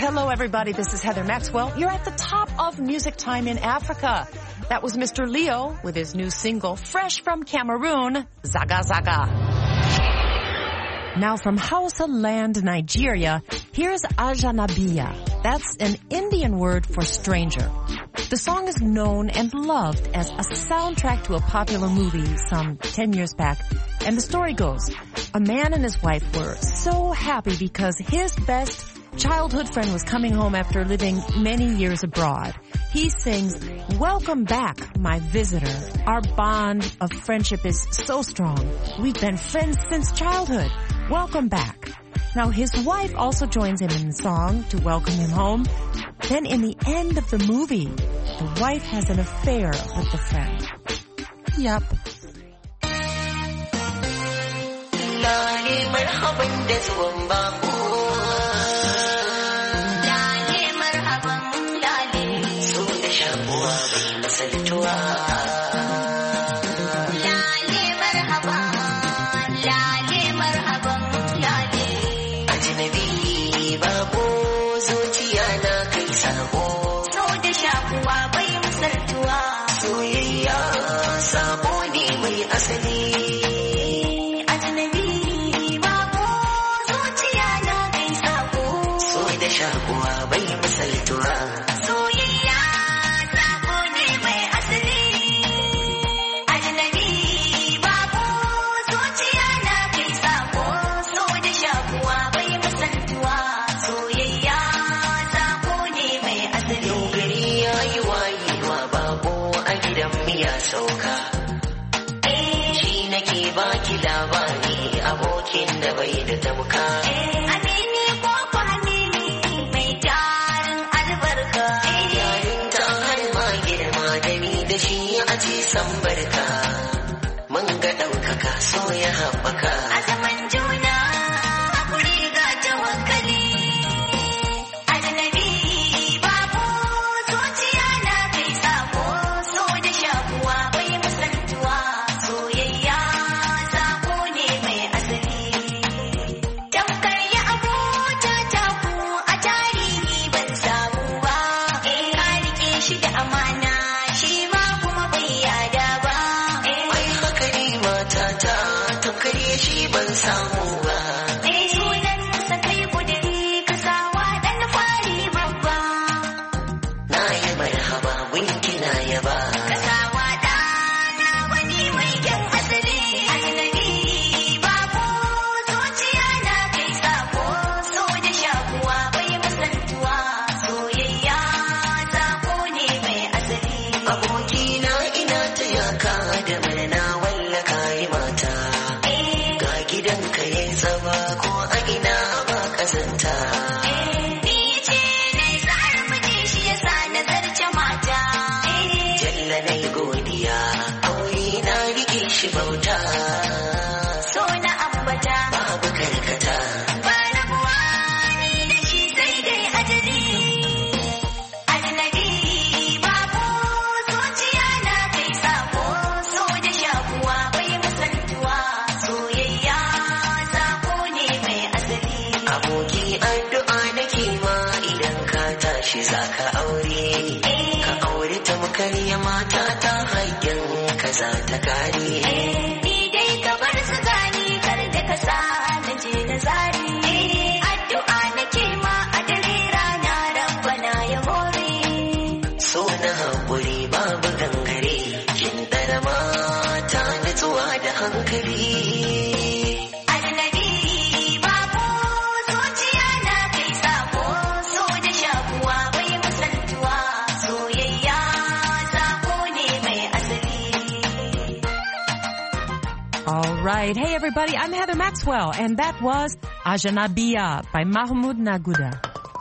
Hello, everybody. This is Heather Maxwell. You're at the top of music time in Africa. That was Mr. Leo with his new single, fresh from Cameroon, Zaga Zaga. Now from Hausa land, Nigeria, here's Ajanabiya. That's an Indian word for stranger. The song is known and loved as a soundtrack to a popular movie some 10 years back. And the story goes, a man and his wife were so happy because his best childhood friend was coming home after living many years abroad. He sings, "Welcome back, my visitor. Our bond of friendship is so strong. We've been friends since childhood. Welcome back." Now his wife also joins him in the song to welcome him home. Then in the end of the movie, the wife has an affair with the friend. Yup. Right. Hey, everybody, I'm Heather Maxwell, and that was Ajanabiya by Mahmoud Naguda.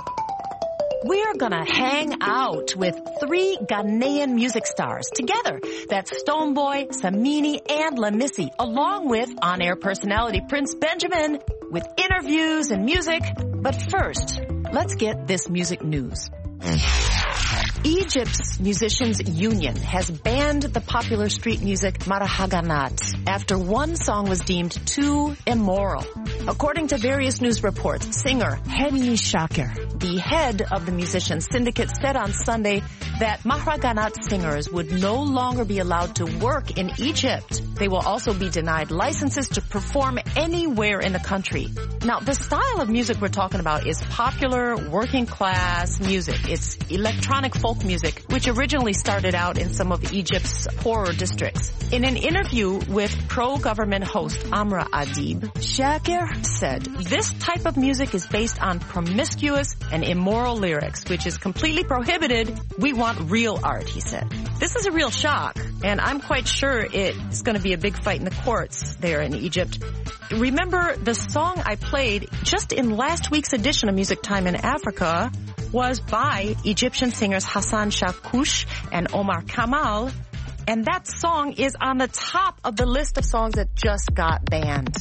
We're gonna hang out with 3 Ghanaian music stars together. That's Stonebwoy, Samini, and Lamisi, along with on-air personality Prince Benjamin, with interviews and music. But first, let's get this music news. Egypt's Musicians Union has banned the popular street music Marahaganat after one song was deemed too immoral. According to various news reports, singer Henny Shaker, the head of the musician syndicate, said on Sunday that Mahraganat singers would no longer be allowed to work in Egypt. They will also be denied licenses to perform anywhere in the country. Now, the style of music we're talking about is popular working class music. It's electronic folk music, which originally started out in some of Egypt's poorer districts. In an interview with pro-government host Amra Adib, Shaker said, "This type of music is based on promiscuous and immoral lyrics, which is completely prohibited. We want real art," he said. This is a real shock, and I'm quite sure it's going to be a big fight in the courts there in Egypt. Remember, the song I played just in last week's edition of Music Time in Africa was by Egyptian singers Hassan Shakush and Omar Kamal, and that song is on the top of the list of songs that just got banned.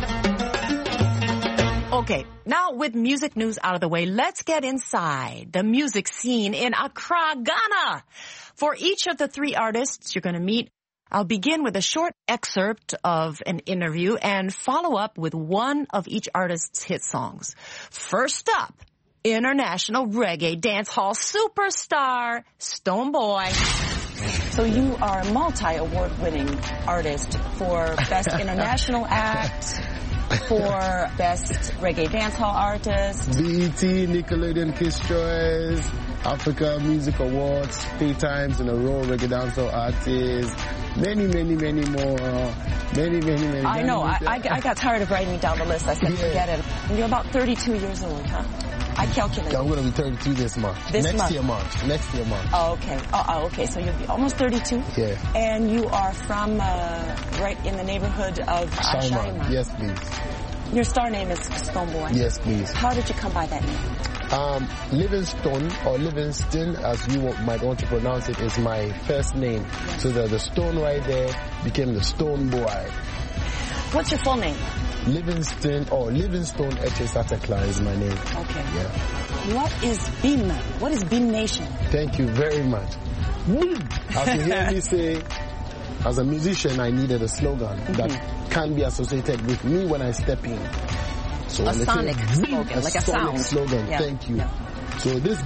Okay, now with music news out of the way, let's get inside the music scene in Accra, Ghana. For each of the three artists you're going to meet, I'll begin with a short excerpt of an interview and follow up with one of each artist's hit songs. First up, international reggae dancehall superstar, Stonebwoy. So you are a multi-award-winning artist for Best International Act, for Best Reggae Dancehall Artist. BET, Nickelodeon Kids Choice, Africa Music Awards, 3 times in a row, Reggae Dancehall Artist, many more. Many. I know, I got tired of writing down the list. I said, forget it. And you're about 32 years old, huh? I calculated. I'm going to be 32 this month. Next year March. Oh, okay. Okay. So you'll be almost 32? Yeah. And you are from right in the neighborhood of Ashaiman. Yes, please. Your star name is Stonebwoy? Yes, please. How did you come by that name? Livingstone, or Livingston, as you might want to pronounce it, is my first name. Yes. So the stone right there became the Stonebwoy. What's your full name? Livingstone Echesatekla is my name. Okay. Yeah. What is BIM? What is BIM Nation? Thank you very much. As you hear me say, as a musician, I needed a slogan that can be associated with me when I step in. So a sonic slogan, like a sound. Slogan. Yeah. Thank you. Yeah. So this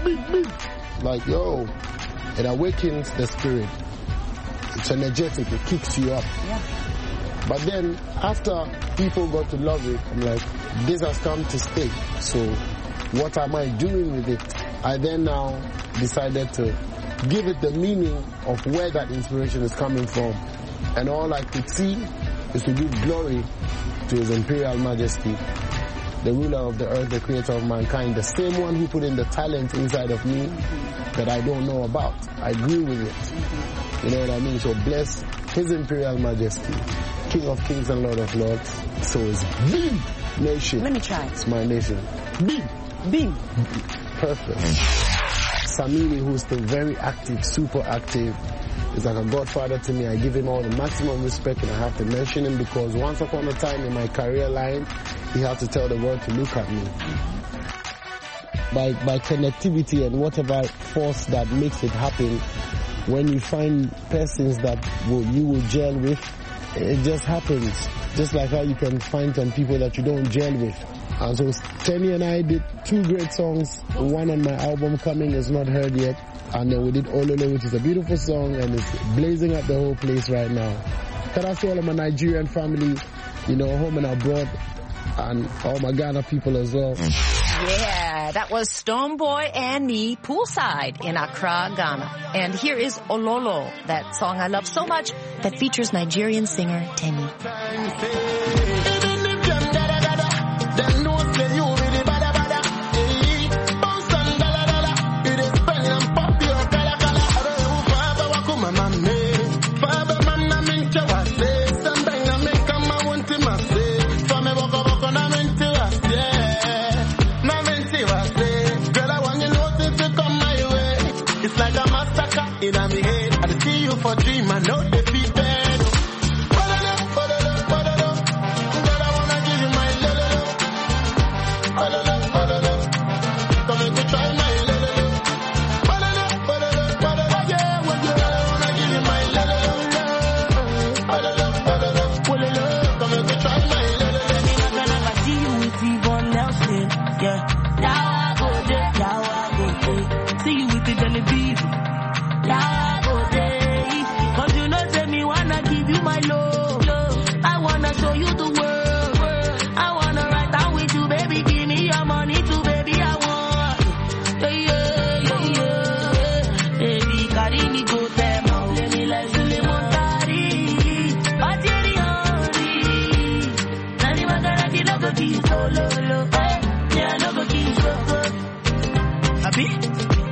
like, yo, it awakens the spirit. It's energetic. It kicks you up. Yeah. But then, after people got to love it, I'm like, this has come to stay. So, what am I doing with it? I then now decided to give it the meaning of where that inspiration is coming from. And all I could see is to give glory to His Imperial Majesty, the ruler of the earth, the creator of mankind, the same one who put in the talent inside of me that I don't know about. I grew with it. You know what I mean? So bless His Imperial Majesty, King of Kings and Lord of Lords. So it's BIM Nation. Let me try. It's my nation. BIM. Perfect. Samini, who's still very active, super active, is like a godfather to me. I give him all the maximum respect, and I have to mention him because once upon a time in my career line, he had to tell the world to look at me. By connectivity and whatever force that makes it happen, when you find persons that you will gel with, it just happens. Just like how you can find some people that you don't gel with. And so Tenny and I did 2 great songs. One on my album Coming is not heard yet. And then we did Ololo, which is a beautiful song and it's blazing up the whole place right now. Shout out to all of my Nigerian family, home and abroad, and all my Ghana people as well. Yeah, that was Stonebwoy and me poolside in Accra, Ghana. And here is Ololo, that song I love so much that features Nigerian singer Tenny. In my head, I see you for dream, I know defeated. give follow, me I no go give go. Happy?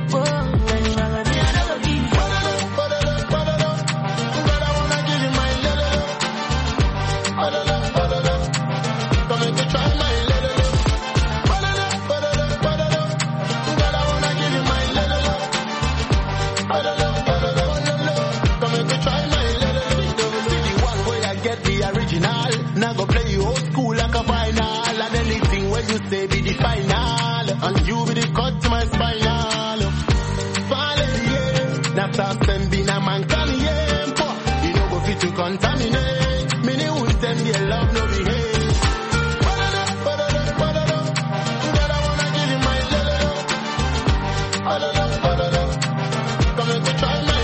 Now go play you old school like a final. And anything where you say be the final. And you be the cut to my spinal. Falling, yeah. Now start sending a man can yeah. You know go fit to contaminate. Many will send their love no behave. Girl, I wanna give you my love. Come and try my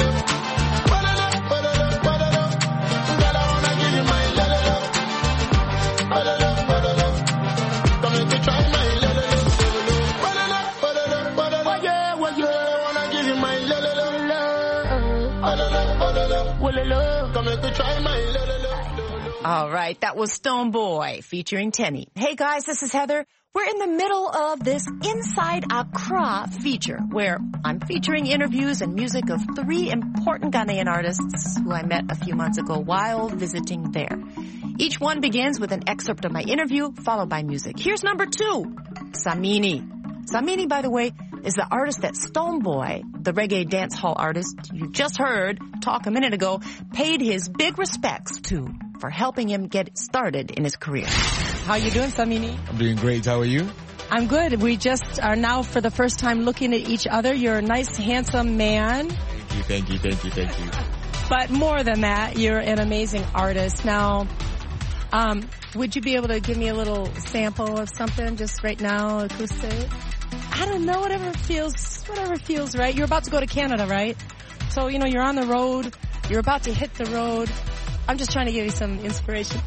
All right, that was Stonebwoy featuring Tenny. Hey guys, this is Heather. We're in the middle of this Inside Accra feature where I'm featuring interviews and music of 3 important Ghanaian artists who I met a few months ago while visiting there. Each one begins with an excerpt of my interview, followed by music. Here's number 2, Samini. Samini, by the way, is the artist that Stonebwoy, the reggae dance hall artist you just heard talk a minute ago, paid his big respects to for helping him get started in his career. How you doing, Samini? I'm doing great. How are you? I'm good. We just are now for the first time looking at each other. You're a nice, handsome man. Thank you. But more than that, you're an amazing artist. Now, would you be able to give me a little sample of something just right now, acoustic? I don't know, whatever feels right. You're about to go to Canada, right? So, you know, you're on the road. You're about to hit the road. I'm just trying to give you some inspiration.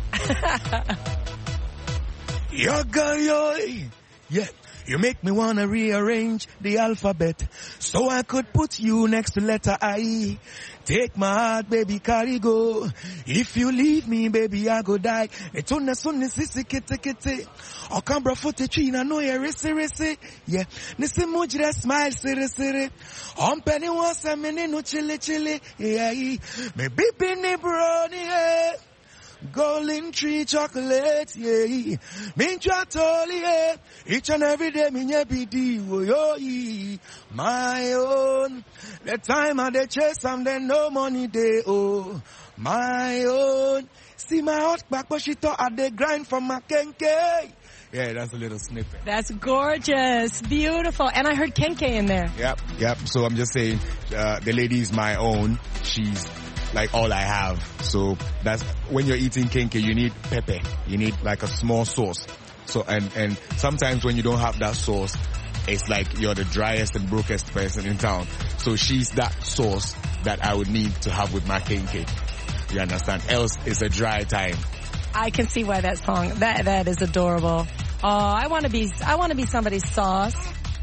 Yo, girl, yo, yeah. You make me wanna rearrange the alphabet so I could put you next to letter I. Take my heart, baby, carry go. If you leave me, baby, I go die. Etona sunni sisi kete kete. Okambra fote china no ye resi. Yeah. Nisi mujira smile siri siri. Penny wants a minute no chili. Yeah. Me bibi brownie, yeah. Golden tree chocolate, yeah. Mincha toli, yeah. Each and every day, minya bidi, yo, my own. The time I dey chase, and then no money day, oh, my own. See my hot back, but she thought I dey grind from my kenke. Yeah, that's a little snippet. That's gorgeous. Beautiful. And I heard kenke in there. Yep. So I'm just saying, the lady is my own. She's like all I have. So that's when you're eating kenke, you need pepper. You need like a small sauce. So and sometimes when you don't have that sauce, it's like you're the driest and brokest person in town. So she's that sauce that I would need to have with my kenke. You understand? Else it's a dry time. I can see why that song, that is adorable. Oh, I want to be somebody's sauce.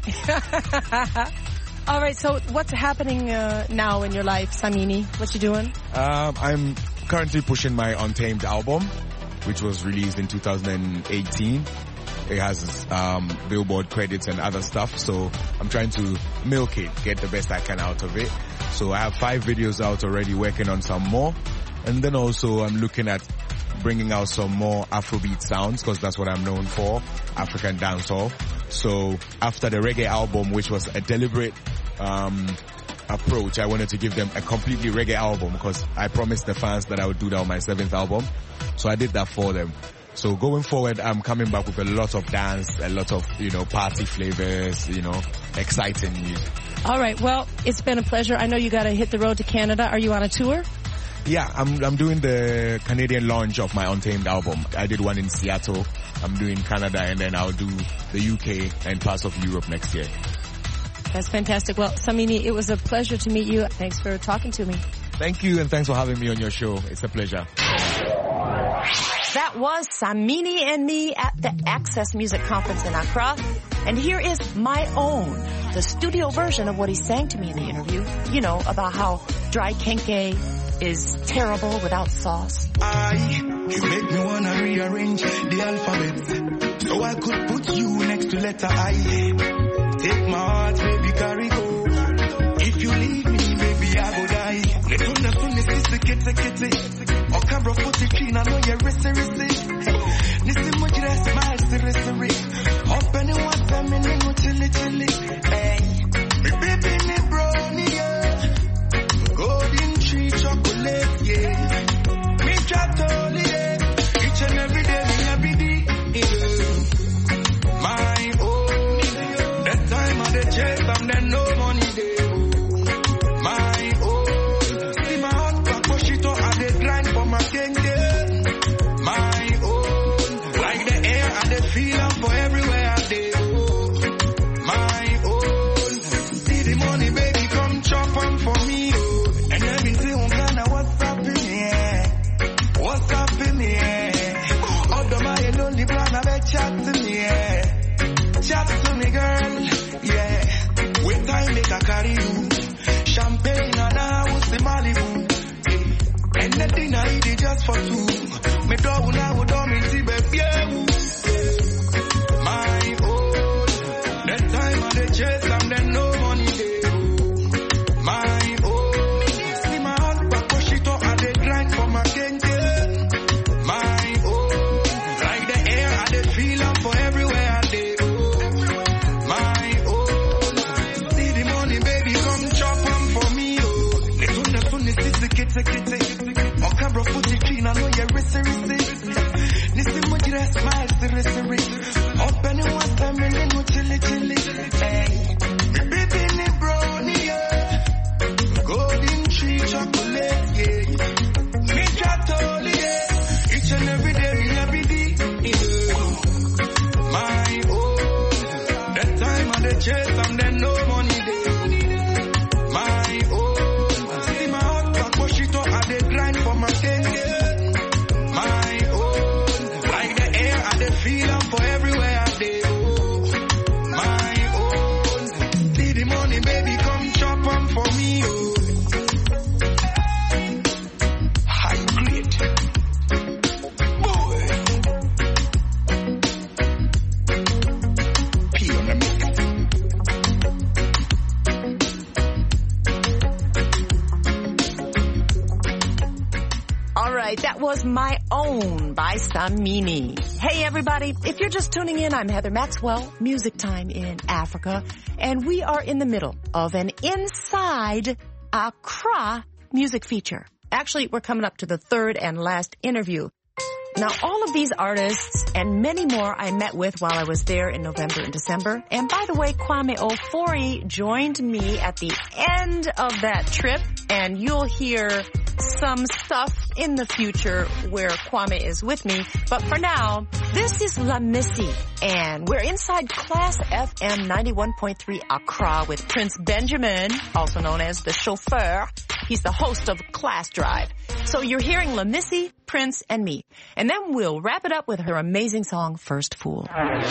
All right, so what's happening now in your life, Samini? What you doing? I'm currently pushing my Untamed album, which was released in 2018. It has Billboard credits and other stuff, so I'm trying to milk it, get the best I can out of it. So I have 5 videos out already, working on some more. And then also I'm looking at bringing out some more Afrobeat sounds, because that's what I'm known for, African dancehall. So after the reggae album, which was a deliberate approach, I wanted to give them a completely reggae album, because I promised the fans that I would do that on my 7th album. So I did that for them. So going forward, I'm coming back with a lot of dance, a lot of, party flavors, exciting music. All right. Well, it's been a pleasure. I know you got to hit the road to Canada. Are you on a tour? Yeah, I'm doing the Canadian launch of my Untamed album. I did one in Seattle. I'm doing Canada, and then I'll do the UK and parts of Europe next year. That's fantastic. Well, Samini, it was a pleasure to meet you. Thanks for talking to me. Thank you, and thanks for having me on your show. It's a pleasure. That was Samini and me at the Access Music Conference in Accra. And here is My Own, the studio version of what he sang to me in the interview. About how dry kenke is terrible without sauce. You make me wanna rearrange the alphabet so I could put you next to letter I. Take my heart, baby, carry go. If you leave me, baby, I go die. Let's kitty. Or camera put it clean, I know you're risky. Listen, what you smile, seriously. Up anyone, family, no chilly. Hey, me baby, me brownie, yeah. Golden tree chocolate, yeah. Me chatoli, yeah. Each and every day, me happy day, yeah. My own, that time of the chase, I'm there no money there. For everywhere I do, my own. See the money, baby, come chop on for me, oh. And let me see what's up in here. What's up in here? Although my lonely plan, I bet chat to me, yeah. Chat to me, girl, yeah. With time, make I carry you. Champagne and I will see Malibu. And the dinner, I eat it just for two. Me dog, I would do me, see, baby, yeah. Chase, I'm there no money there. My own. See my heart back, push it up, and they grind for my kenge. My own. Like the air, and they feel up for everywhere I do. My own. See the money, baby, come chop on for me, oh. Let's funny, kitty. On camera, put it clean, I know you're risky. Listen, what you smile, seriously. Up anyone, family, no chilly. Hey, me baby, me brownie, yeah. Golden tree chocolate, yeah. Me chatoli, yeah. Each and every day, me happy day, yeah. My own. That time of the chase, I'm there no money there. My own. See my heart back, push it up, and they grind for my king, yeah. My own. Like the air, and they feel up for everywhere I do. Baby, come chop on for me, oh. High grade. Boy. P on the mix. All right, that was My Own by Samini. Hey everybody, if you're just tuning in, I'm Heather Maxwell, Music Time in Africa, and we are in the middle of an Inside Accra music feature. Actually, we're coming up to the third and last interview. Now, all of these artists and many more I met with while I was there in November and December. And by the way, Kwame Ofori joined me at the end of that trip, and you'll hear some stuff in the future where Kwame is with me. But for now, this is La Missy, and we're inside Class FM 91.3 Accra with Prince Benjamin, also known as the chauffeur. He's the host of Class Drive. So you're hearing La Missy, Prince, and me. And then we'll wrap it up with her amazing song, First Fool.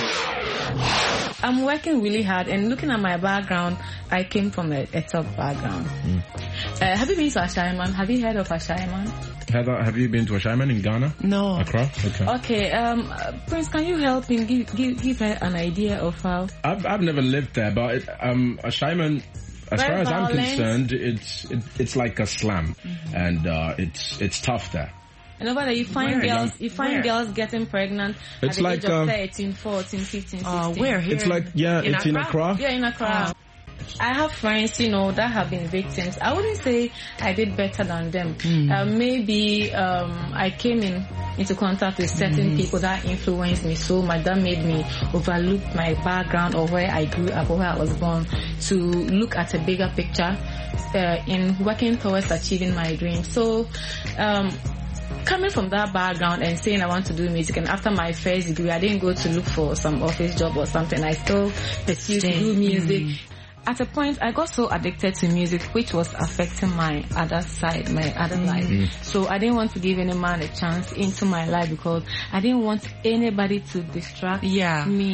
I'm working really hard, and looking at my background, I came from a top background. Have you been to Ashaiman? Have you heard of Ashaiman? Heather, have you been to Ashaiman in Ghana? No. Accra? Okay. Prince, can you help me give her an idea of how? I've never lived there, but Ashaiman, as far as I'm concerned, it's like a slum, and it's tough there. And over there, you find girls getting pregnant at the age of 13, 14, 15, 16. Where? Here? It's like, it's in Accra. Yeah, in Accra. I have friends, that have been victims. I wouldn't say I did better than them. Maybe I came into contact with certain people that influenced me so much, that made me overlook my background or where I grew up or where I was born, to look at a bigger picture in working towards achieving my dream. So coming from that background and saying I want to do music, and after my first degree, I didn't go to look for some office job or something. I still pursued to do music. At a point, I got so addicted to music, which was affecting my other side, my other life. So I didn't want to give any man a chance into my life, because I didn't want anybody to distract me.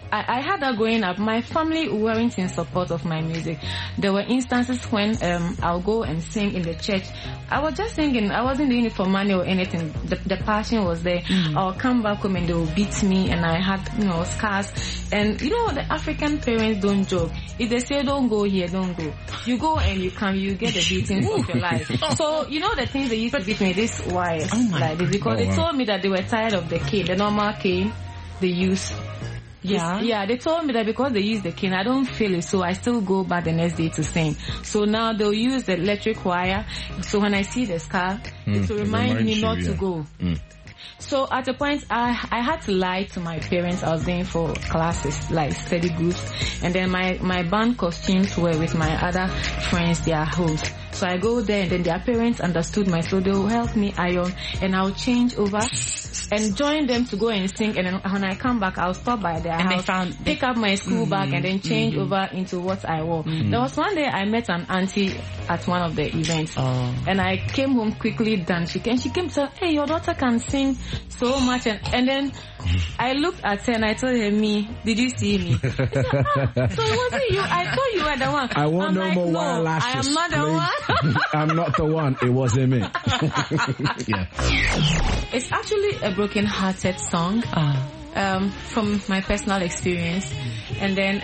I had that growing up. My family weren't in support of my music. There were instances when I'll go and sing in the church. I was just singing. I wasn't doing it for money or anything. The passion was there. I'll come back home and they will beat me, and I had, scars. And the African parents don't joke. If they say don't go here, don't go. You go and you come, you get the beatings of your life. So the things they used to beat me, this wires like this, because they told me that they were tired of the cane, the normal cane they use. Yeah, they told me that because they use the cane, I don't feel it, so I still go back the next day to sing. So now they'll use the electric wire. So when I see the scar, it will remind me not to go. So at a point, I had to lie to my parents. I was going for classes, like study groups. And then my band costumes were with my other friends, their hosts. So I go there, and then their parents understood so they will help me iron, and I'll change over and join them to go and sing. And then when I come back, I'll stop by their house, pick up my school bag, and then change over into what I wore. There was one day I met an auntie at one of the events, and I came home quickly done. She came to say, hey, your daughter can sing so much. And then I looked at her and I told her, me, did you see me? Said, so was it you? I thought you were the one. I want no more wire lashes. I am not the one. I'm not the one. It wasn't me. Yeah. It's actually a broken-hearted song from my personal experience. And then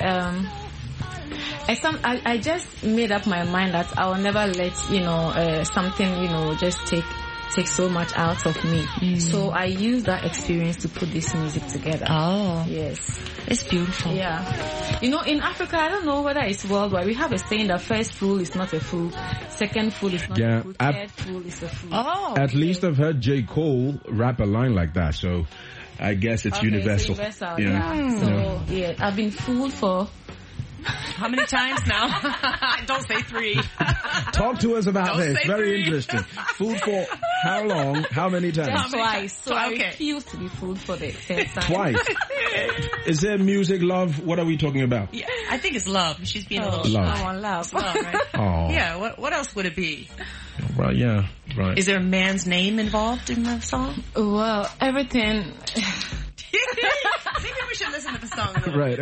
I just made up my mind that I will never let, something, just take so much out of me. So I use that experience to put this music together. Oh. Yes. It's beautiful. Yeah. In Africa, I don't know whether it's worldwide, we have a saying that first fool is not a fool, second fool is not a fool, third fool is a fool. Oh. At least I've heard J. Cole rap a line like that, so I guess it's universal. It's universal, So, I've been fooled for... How many times now? Don't say 3. Talk to us about this. Very interesting. Fooled for how long? How many times? Twice. So I refuse to be fooled for the third time. Twice. Is there music, love? What are we talking about? Yeah, I think it's love. She's being a little love. I want love. Love, right? Oh. Yeah. What else would it be? Right. Yeah. Right. Is there a man's name involved in the song? Well, everything. Maybe we should listen to the song. Right.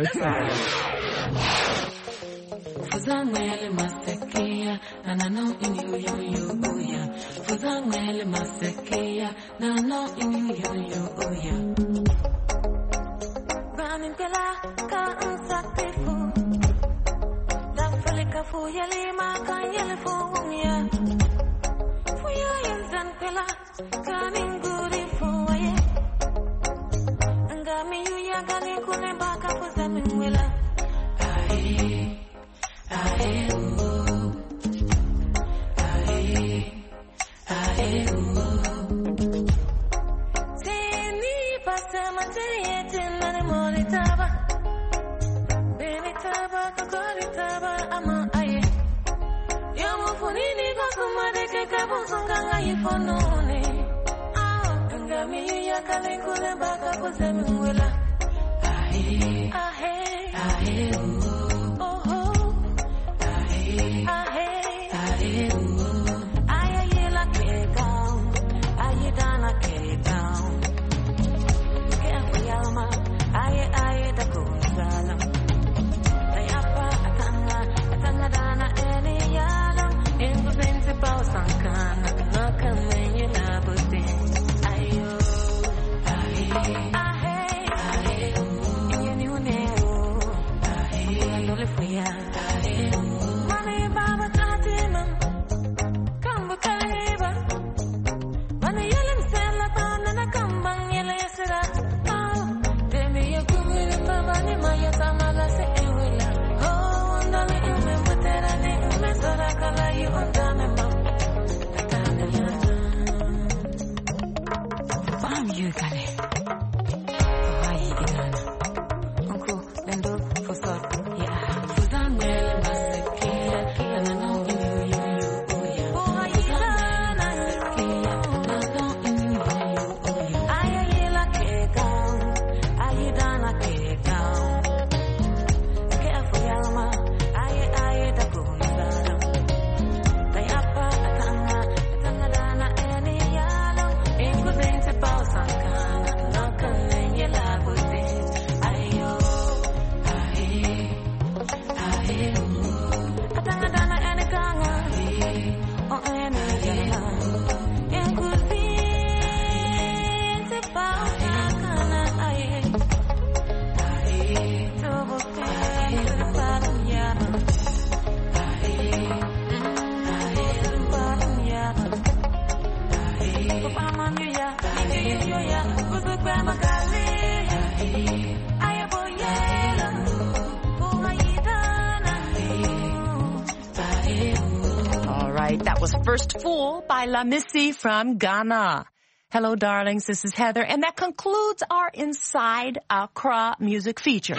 was First Fool by La Missy from Ghana. Hello, darlings. This is Heather, and that concludes our Inside Accra music feature.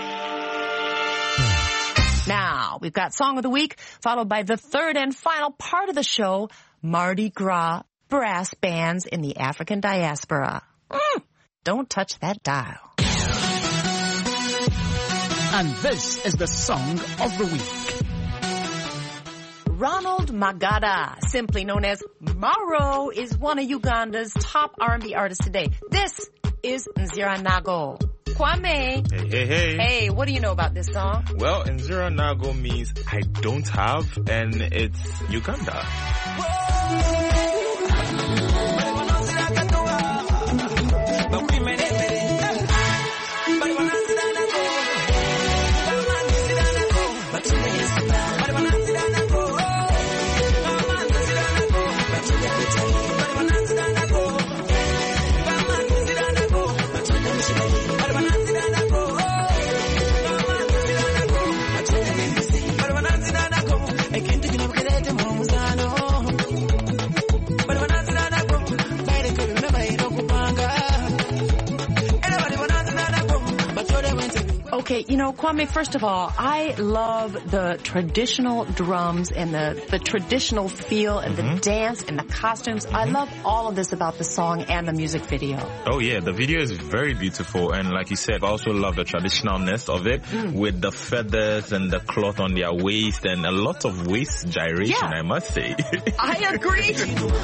Now, we've got Song of the Week, followed by the third and final part of the show, Mardi Gras brass bands in the African diaspora. Don't touch that dial. And this is the Song of the Week. Ronald Magada, simply known as Maro, is one of Uganda's top R&B artists today. This is Nzira Nago. Kwame. Hey. Hey, what do you know about this song? Well, Nzira Nago means I don't have, and it's Uganda. Okay, you know, Kwame, first of all, I love the traditional drums and the traditional feel and the dance and the costumes. I love all of this about the song and the music video. Oh yeah, the video is very beautiful, and like you said, I also love the traditionalness of it with the feathers and the cloth on their waist and a lot of waist gyration, I must say. I agree.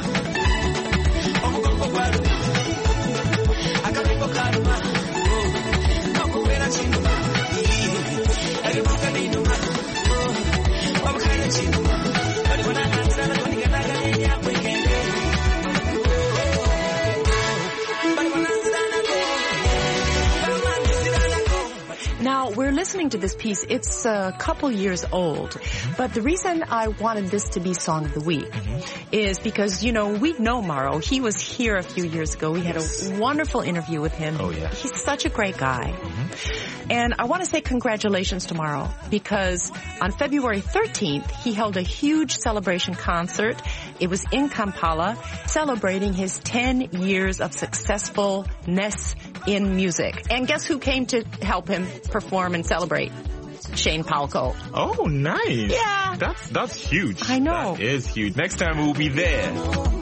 Now, we're listening to this piece. It's a couple years old. But the reason I wanted this to be Song of the Week is because, you know, we know Maro. He was here a few years ago. We had a wonderful interview with him. Oh, yeah. He's such a great guy. And I want to say congratulations to Maro because on February 13th, he held a huge celebration concert. It was in Kampala, celebrating his 10 years of successfulness in music. And guess who came to help him perform and celebrate? Shane Palco. Oh, nice. Yeah. That's huge. I know. That is huge. Next time we'll be there.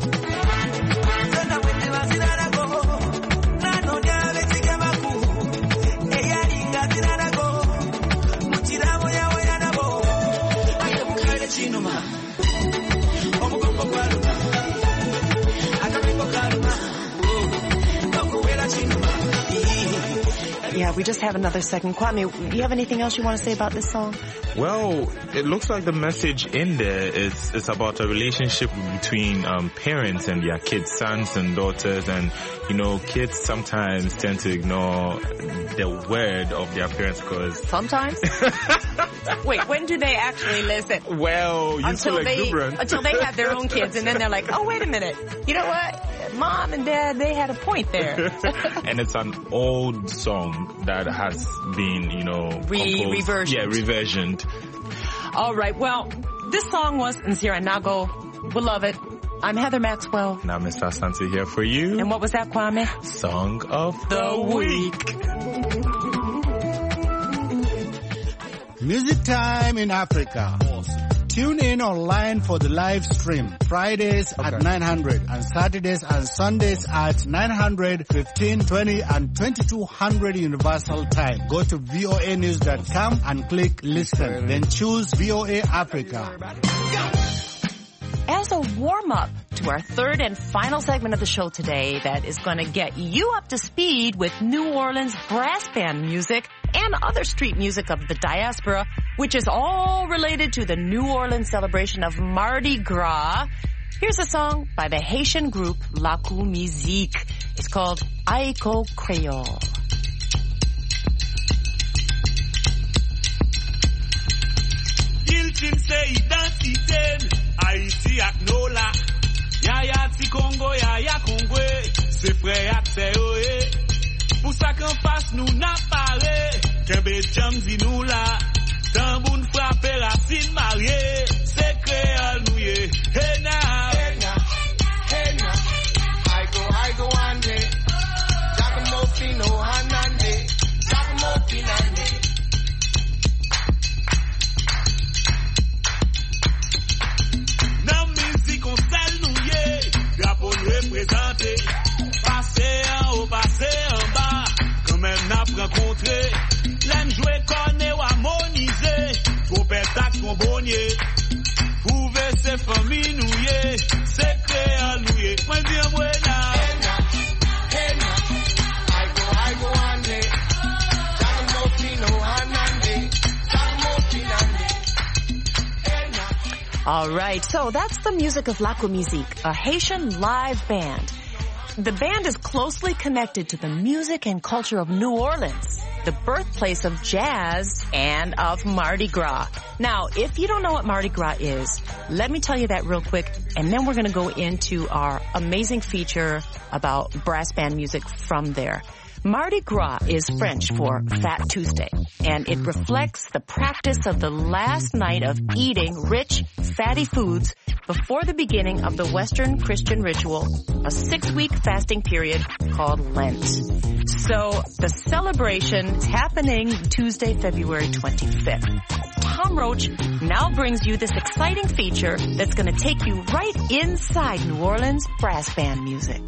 Yeah, we just have another second. Kwame, do you have anything else you want to say about this song? Well, it looks like the message in there is about a relationship between parents and their kids, sons and daughters, and you know, kids sometimes tend to ignore the word of their parents because sometimes. Wait, when do they actually listen? Well, until they have their own kids, and then they're like, oh, wait a minute, you know what? Mom and Dad, they had a point there. And it's an old song that has been, you know, reversioned. Yeah, reversioned. All right, well, this song was Nzira Nago. We love it. I'm Heather Maxwell. Now, Mr. Asante here for you. And what was that, Kwame? Song of the Week. Music time in Africa. Tune in online for the live stream. Fridays at 900 and Saturdays and Sundays at 900, 1520 and 2200 Universal Time. Go to voanews.com and click listen. Then choose VOA Africa. As a warm-up to our third and final segment of the show today that is going to get you up to speed with New Orleans brass band music and other street music of the diaspora, which is all related to the New Orleans celebration of Mardi Gras. Here's a song by the Haitian group Lakou Musique. It's called Aiko Creole. Il se identité Haïti ak Nola Yaya ti Congo yaya Congwe Se frère ak se oe Pour ça qu'en face nous n'a paré Kembe jam di nous la Tamboun frappe racine mariée C'est créole nous ye Hey na Jouer cornet ou harmoniser. Trop pétac, trop bonnier. Prouver ses familles nouillées. C'est créer louer. Moi, dis moi là. I go on day. All right, so that's the music of Lac Musique, a Haitian live band. The band is closely connected to the music and culture of New Orleans, the birthplace of jazz and of Mardi Gras. Now, if you don't know what Mardi Gras is, let me tell you that real quick, and then we're going to go into our amazing feature about brass band music from there. Mardi Gras is French for Fat Tuesday, and it reflects the practice of the last night of eating rich, fatty foods before the beginning of the Western Christian ritual, a 6-week fasting period called Lent. So the celebration is happening Tuesday, February 25th. Tom Roach now brings you this exciting feature that's going to take you right inside New Orleans brass band music.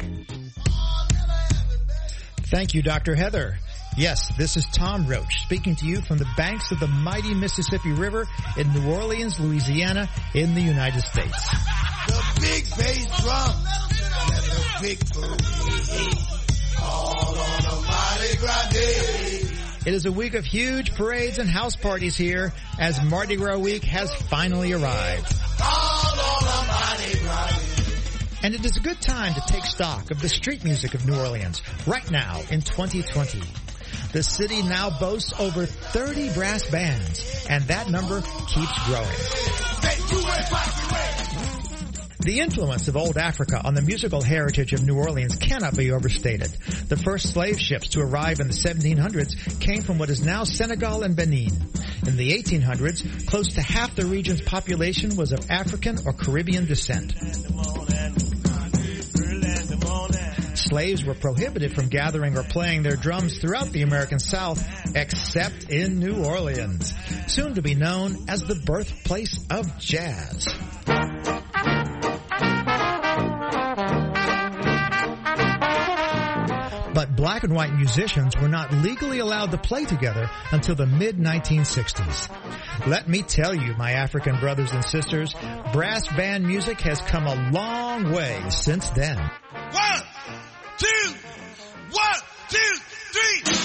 Thank you, Dr. Heather. Yes, this is Tom Roach speaking to you from the banks of the mighty Mississippi River in New Orleans, Louisiana, in the United States. The big bass drum and the big booty, all on a Mardi Gras day. It is a week of huge parades and house parties here as Mardi Gras week has finally arrived. All on a Mardi Gras day. And it is a good time to take stock of the street music of New Orleans right now in 2020. The city now boasts over 30 brass bands, and that number keeps growing. The influence of old Africa on the musical heritage of New Orleans cannot be overstated. The first slave ships to arrive in the 1700s came from what is now Senegal and Benin. In the 1800s, close to half the region's population was of African or Caribbean descent. Slaves were prohibited from gathering or playing their drums throughout the American South, except in New Orleans, soon to be known as the birthplace of jazz. But black and white musicians were not legally allowed to play together until the mid-1960s. Let me tell you, my African brothers and sisters, brass band music has come a long way since then. 1, 2, 1, 2, 3, go!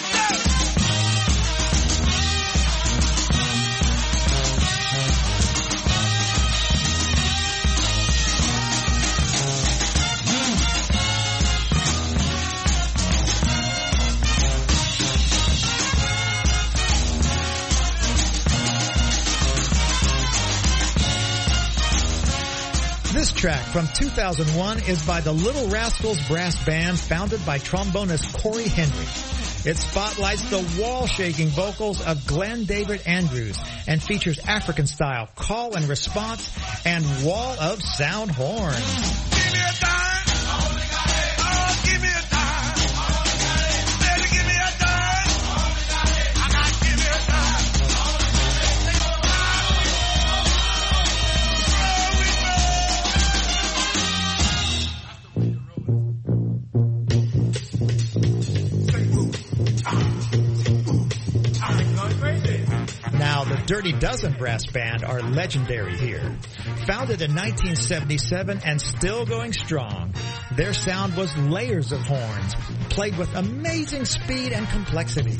This track from 2001 is by the Little Rascals Brass Band, founded by trombonist Corey Henry. It spotlights the wall-shaking vocals of Glenn David Andrews and features African-style call and response and wall of sound horn. Give me a dime. Oh, give me a dime. Baby, give me a dime. I got to give me a dime. Now, the Dirty Dozen Brass Band are legendary here. Founded in 1977 and still going strong, their sound was layers of horns, played with amazing speed and complexity.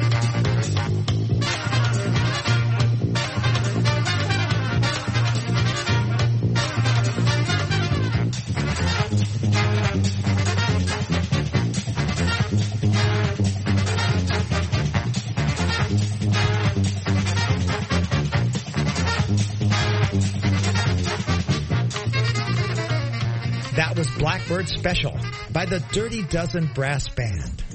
That was Blackbird Special by the Dirty Dozen Brass Band.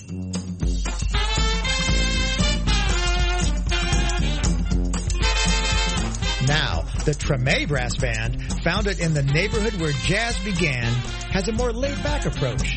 Now, the Treme Brass Band, founded in the neighborhood where jazz began, has a more laid-back approach.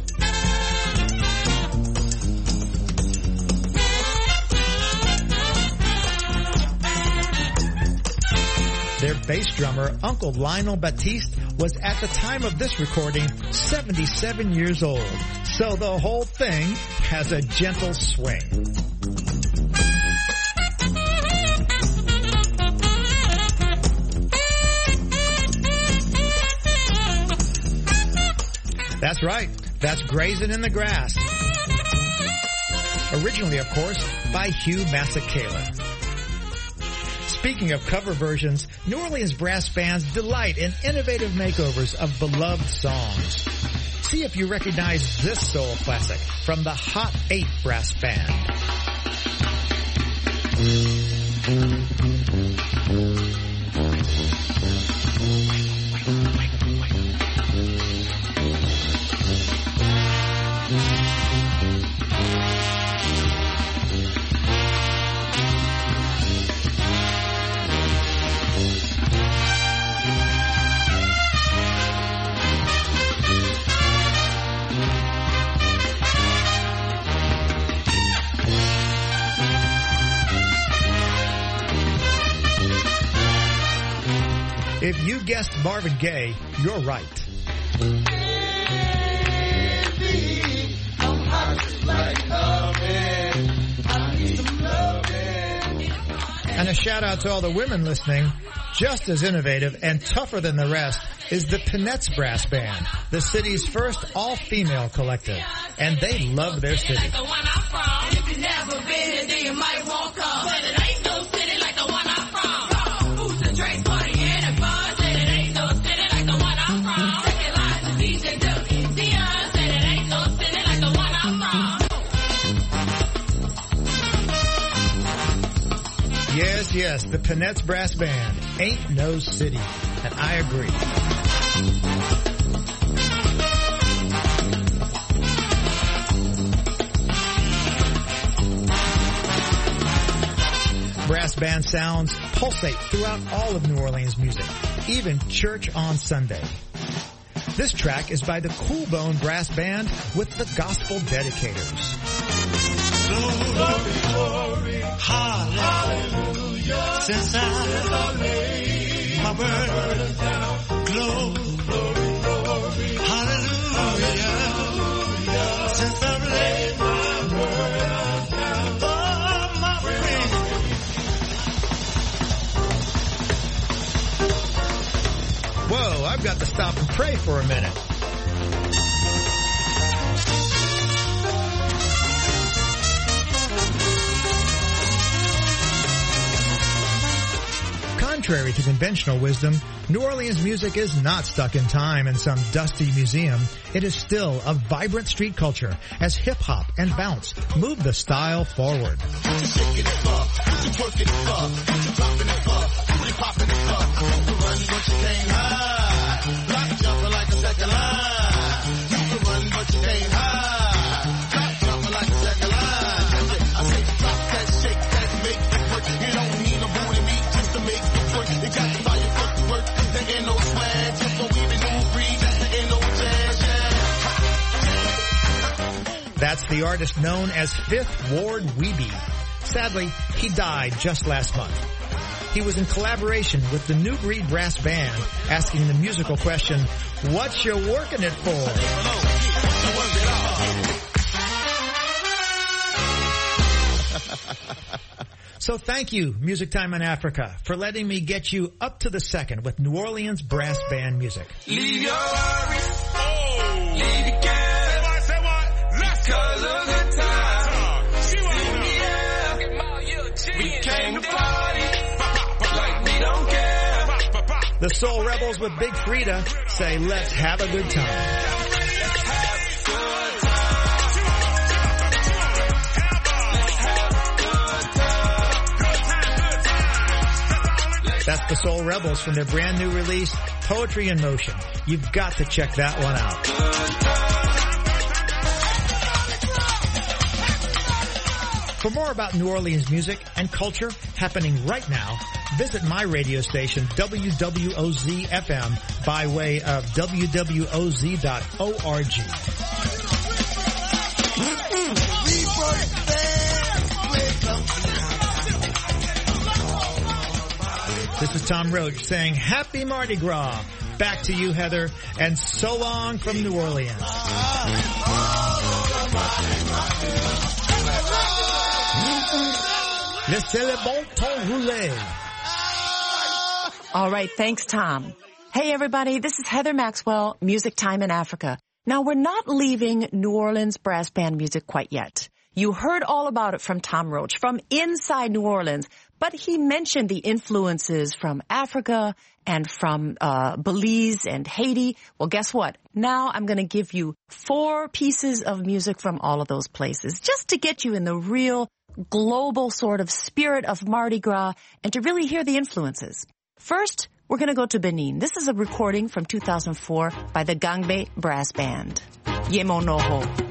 Their bass drummer, Uncle Lionel Batiste, was at the time of this recording 77 years old. So the whole thing has a gentle swing. That's right. That's Grazing in the Grass. Originally, of course, by Hugh Masekela. Speaking of cover versions, New Orleans brass bands delight in innovative makeovers of beloved songs. See if you recognize this soul classic from the Hot 8 Brass Band. If you guessed Marvin Gaye, you're right. And a shout out to all the women listening. Just as innovative and tougher than the rest is the Pinettes Brass Band, the city's first all-female collective. And they love their city. Yes, the Pinettes Brass Band. Ain't no city. And I agree. Brass band sounds pulsate throughout all of New Orleans music, even church on Sunday. This track is by the Cool Bone Brass Band with the Gospel Dedicators. Glory, glory, hallelujah. Since I laid my burden down, glory, glory, hallelujah. Since I laid my burden down, oh, my friend. Whoa, I've got to stop and pray for a minute. Contrary to conventional wisdom, New Orleans music is not stuck in time in some dusty museum. It is still a vibrant street culture as hip-hop and bounce move the style forward. That's the artist known as Fifth Ward Weeby. Sadly, he died just last month. He was in collaboration with the New Breed Brass Band, asking the musical question, "What you working it for?" So thank you, Music Time in Africa, for letting me get you up to the second with New Orleans Brass Band music. Leave your worries, leave your cares, say what? Let's cause a good time. We came to party, like we don't care. The Soul Rebels with Big Frida say, let's have a good time. That's the Soul Rebels from their brand new release, Poetry in Motion. You've got to check that one out. For more about New Orleans music and culture happening right now, visit my radio station, WWOZ-FM, by way of wwoz.org. This is Tom Roach saying Happy Mardi Gras. Back to you, Heather, and so long from New Orleans. Laissez le bon temps rouler. All right, thanks, Tom. Hey, everybody, this is Heather Maxwell, Music Time in Africa. Now, we're not leaving New Orleans brass band music quite yet. You heard all about it from Tom Roach, from inside New Orleans, but he mentioned the influences from Africa and from Belize and Haiti. Well, guess what? Now I'm going to give you 4 pieces of music from all of those places, just to get you in the real global sort of spirit of Mardi Gras and to really hear the influences. First, we're going to go to Benin. This is a recording from 2004 by the Gangbe Brass Band. Yemonoho.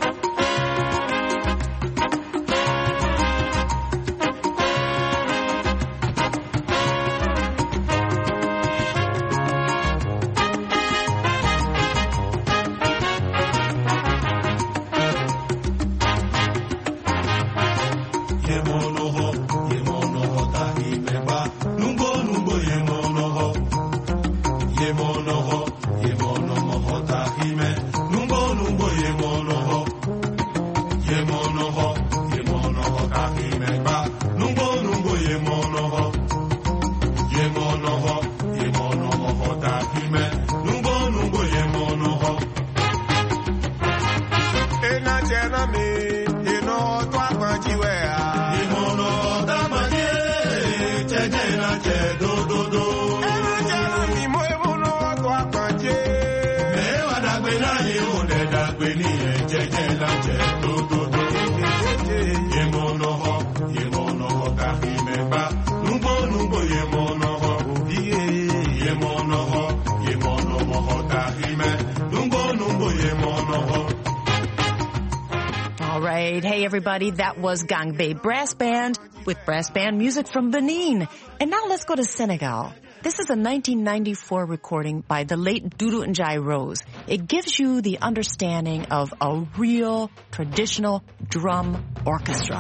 Hey everybody, that was Gangbe Brass Band with brass band music from Benin. And now let's go to Senegal. This is a 1994 recording by the late Doudou Ndiaye Rose. It gives you the understanding of a real traditional drum orchestra.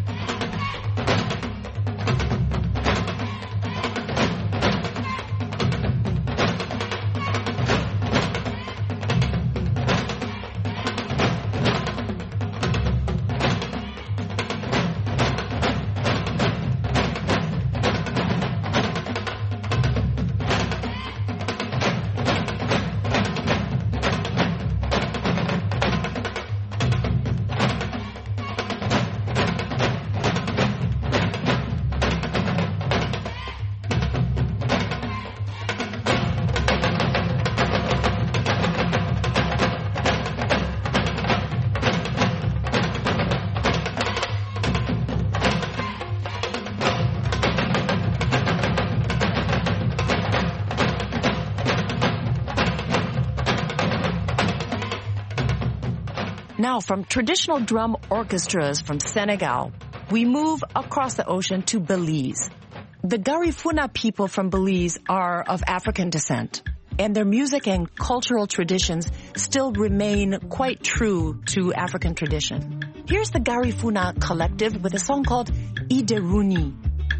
Now, from traditional drum orchestras from Senegal, we move across the ocean to Belize. The Garifuna people from Belize are of African descent, and their music and cultural traditions still remain quite true to African tradition. Here's the Garifuna Collective with a song called Ideruni.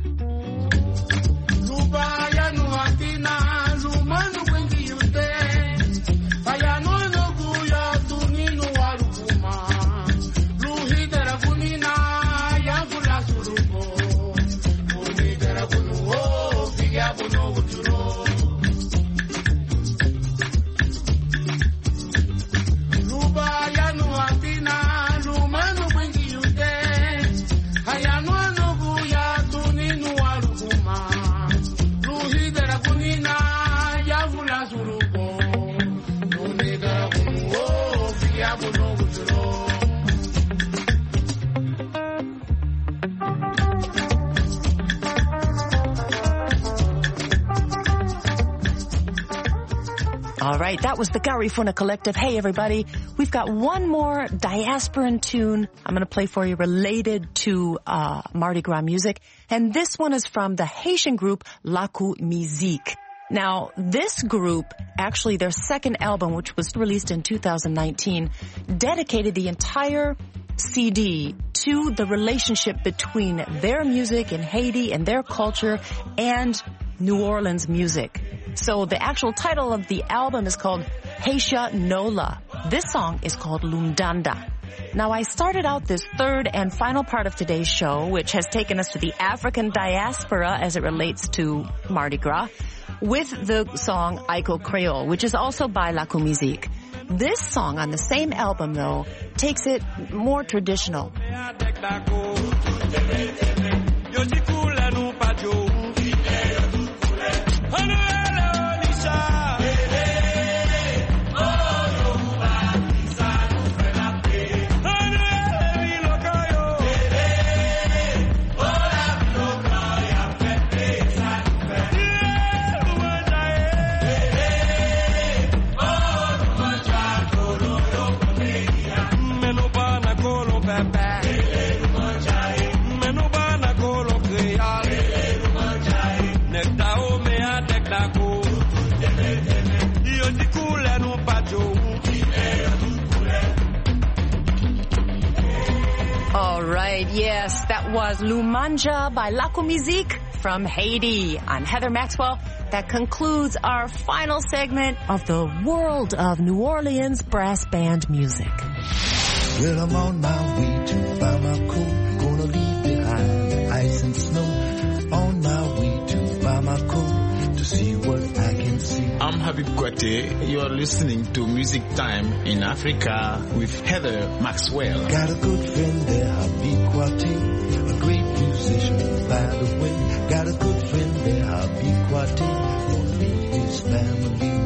All right, that was the Garifuna Collective. Hey, everybody, we've got one more diasporan tune I'm going to play for you related to Mardi Gras music, and this one is from the Haitian group Lakou Musique. Now, this group, actually their second album, which was released in 2019, dedicated the entire CD to the relationship between their music in Haiti and their culture and New Orleans music. So the actual title of the album is called Haisha Nola. This song is called Lumdanda. Now, I started out this third and final part of today's show, which has taken us to the African diaspora as it relates to Mardi Gras, with the song Aiko Creole, which is also by Lakou Musique. This song on the same album, though, takes it more traditional. Yes, that was Lumanja by Laco Musique from Haiti. I'm Heather Maxwell. That concludes our final segment of the world of New Orleans brass band music. Well, I'm on my way to Bamako, gonna leave behind the ice and snow. On my way to Bamako to see what I can see. I'm Habib Kwate. You are listening to Music Time in Africa with Heather Maxwell. Got a good friend there, Habib Kwate, a great musician, by the way. Got a good friend there, Habib Kwate, won't leave his family.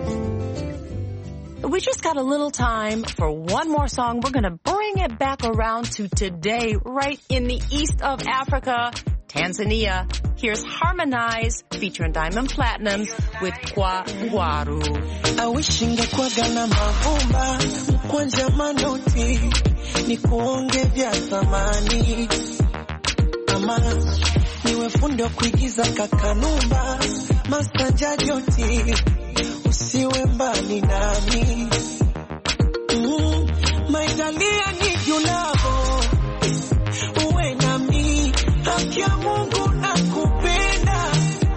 We just got a little time for one more song. We're going to bring it back around to today, right in the east of Africa, Tanzania. Here's Harmonize featuring Diamond Platnumz with Kwa Ngwaru. I wish ingekuwaga na mavumba mkwanja manoti ni kuonge vya thamani ama niwe fundo kuigiza kakanumba master joti usiwe mbali nami maitalia ni julavo uwe nami haki ya Mungu nakupenda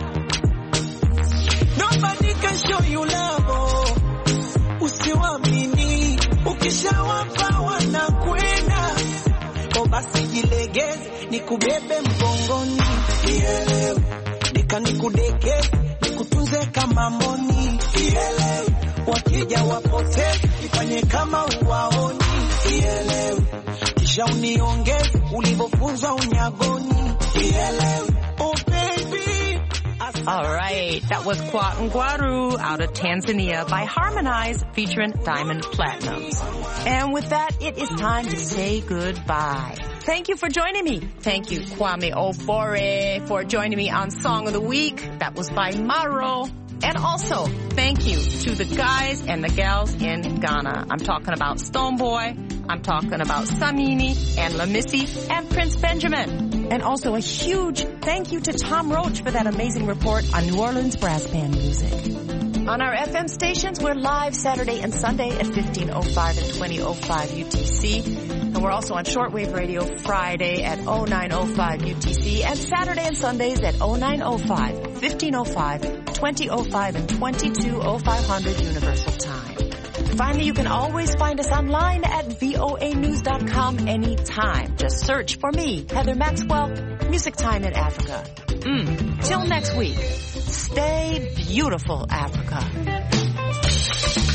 nobody can show you love usiwamini ukishawapa wanakwenda basi jilegeze nikubebe mgongoni ielewe nikanikudekeze nikutunze kama mboni ielewe wakija wapoteze ifanye kama uwaoni ielewe kisha uniongeze ulivyofunzwa unyagoni ielewe oh baby. All right, that was Kwa Ngwaru out of Tanzania by Harmonize featuring Diamond Platnumz. And with that, it is time to say goodbye. Thank you for joining me. Thank you, Kwame Obore, for joining me on Song of the Week. That was by Maro. And also, thank you to the guys and the gals in Ghana. I'm talking about Stonebwoy. I'm talking about Samini and Lamisi and Prince Benjamin. And also a huge thank you to Tom Roach for that amazing report on New Orleans brass band music. On our FM stations, we're live Saturday and Sunday at 1505 and 2005 UTC. And we're also on shortwave radio Friday at 0905 UTC and Saturday and Sundays at 0905, 1505, 2005, and 220500 Universal Time. Finally, you can always find us online at voanews.com anytime. Just search for me, Heather Maxwell, Music Time in Africa. Till next week, stay beautiful, Africa.